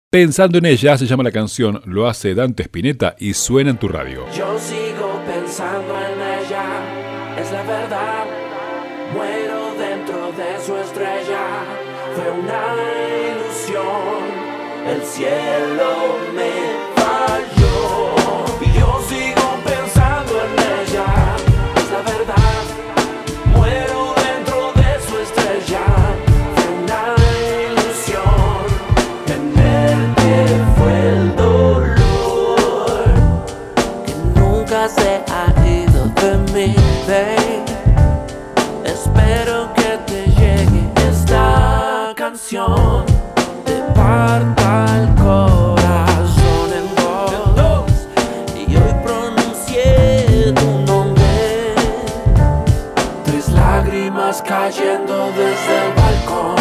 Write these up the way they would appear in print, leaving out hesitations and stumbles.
Pensando en ella se llama la canción, lo hace Dante Spinetta y suena en tu radio. Yo sigo pensando en ella, es la verdad. Muero dentro de su estrella, fue una ilusión, el cielo me falló. Y yo sigo pensando en ella, es la verdad. Muero dentro de su estrella, fue una ilusión, tenerte fue el dolor que nunca se ha ido de mí, babe. Espero que te llegue esta canción, te parta el corazón en dos, y hoy pronuncié tu nombre, 3 lágrimas cayendo desde el balcón.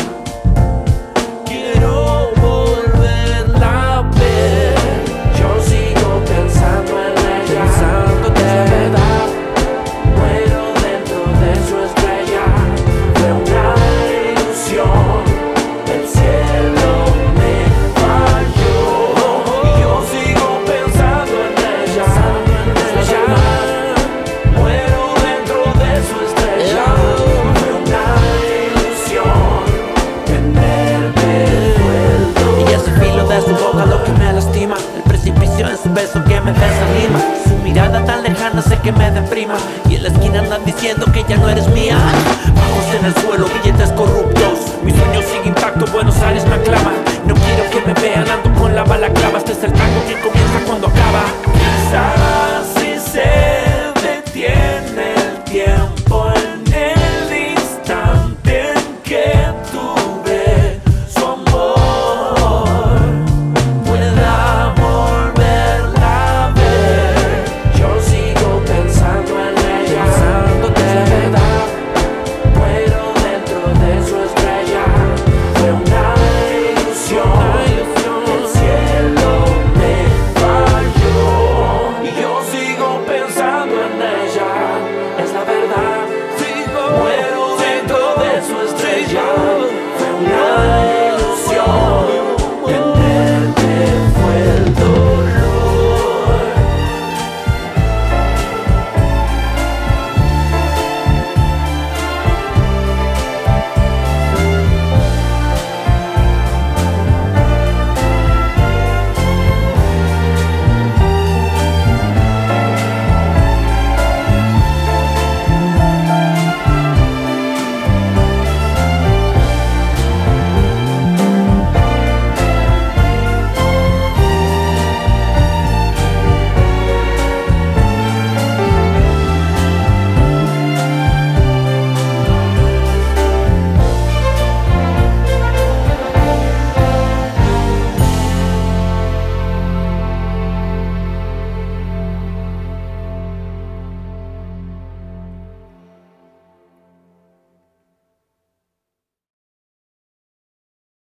Quiero volverla a ver, yo sigo pensando en ella, pensándote de verdad. Muero dentro de su estrella, fue una ilusión, el cielo me falló. Y yo sigo pensando en ella, muero dentro de su estrella, fue una ilusión, tenerte fue el dolor. Y es el filo de su boca lo que me lastima, el precipicio en su beso que me desanima, su mirada tan lejana sé que me deprima, y en la esquina andan diciendo que ya no eres mía. Bajos en el suelo, billetes corruptos, mis sueños siguen intactos, Buenos Aires me aclama. No quiero que me vean, ando